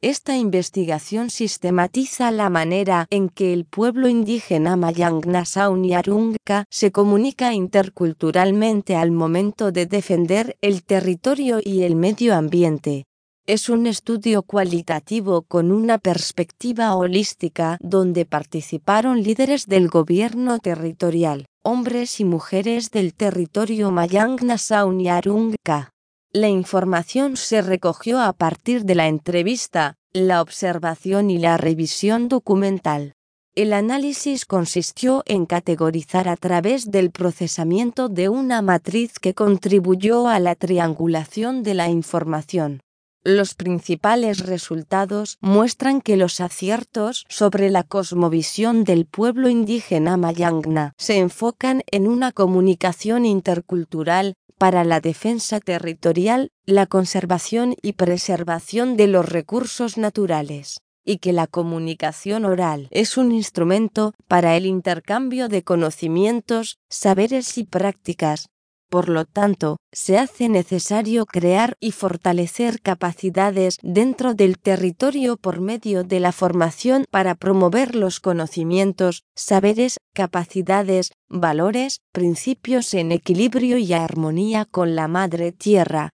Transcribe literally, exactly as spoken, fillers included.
Esta investigación sistematiza la manera en que el pueblo indígena Mayangna Sauniarunga se comunica interculturalmente al momento de defender el territorio y el medio ambiente. Es un estudio cualitativo con una perspectiva holística donde participaron líderes del gobierno territorial, hombres y mujeres del territorio Mayangna Sauniarunga. La información se recogió a partir de la entrevista, la observación y la revisión documental. El análisis consistió en categorizar a través del procesamiento de una matriz que contribuyó a la triangulación de la información. Los principales resultados muestran que los aciertos sobre la cosmovisión del pueblo indígena Mayangna se enfocan en una comunicación intercultural para la defensa territorial, la conservación y preservación de los recursos naturales, y que la comunicación oral es un instrumento para el intercambio de conocimientos, saberes y prácticas. Por lo tanto, se hace necesario crear y fortalecer capacidades dentro del territorio por medio de la formación para promover los conocimientos, saberes, capacidades, valores, principios en equilibrio y armonía con la Madre Tierra.